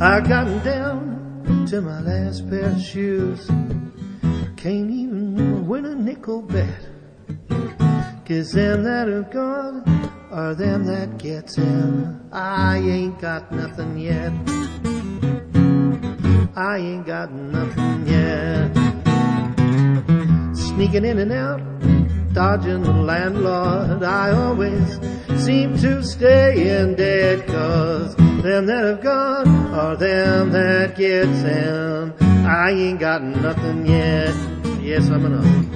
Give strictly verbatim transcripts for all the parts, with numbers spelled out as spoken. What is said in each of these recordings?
I gotten down to my last pair of shoes. Can't even win a nickel bet. 'Cause them that have gone are them that gets in. I ain't got nothing yet. I ain't got nothing yet. Sneaking in and out, dodging the landlord. I always seem to stay in debt. 'Cause them that have gone are them that gets in. I ain't got nothing yet. Yes, I'm enough.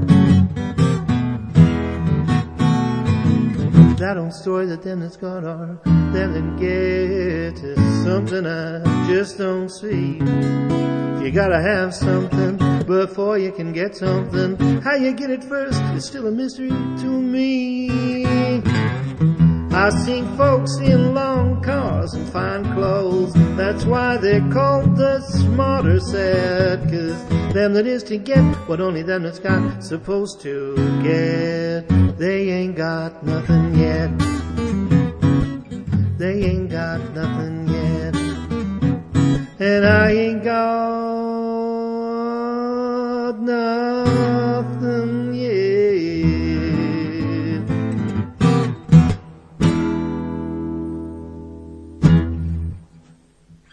That old story that them that's gone are them that get is something I just don't see. You gotta have something before you can get something. How you get it first is still a mystery to me. I seen folks in long cars and fine clothes. That's why they're called the smarter set. 'Cause them that is to get what only them that's got supposed to get. They ain't got nothing yet. They ain't got nothing yet. And I ain't got nothing yet.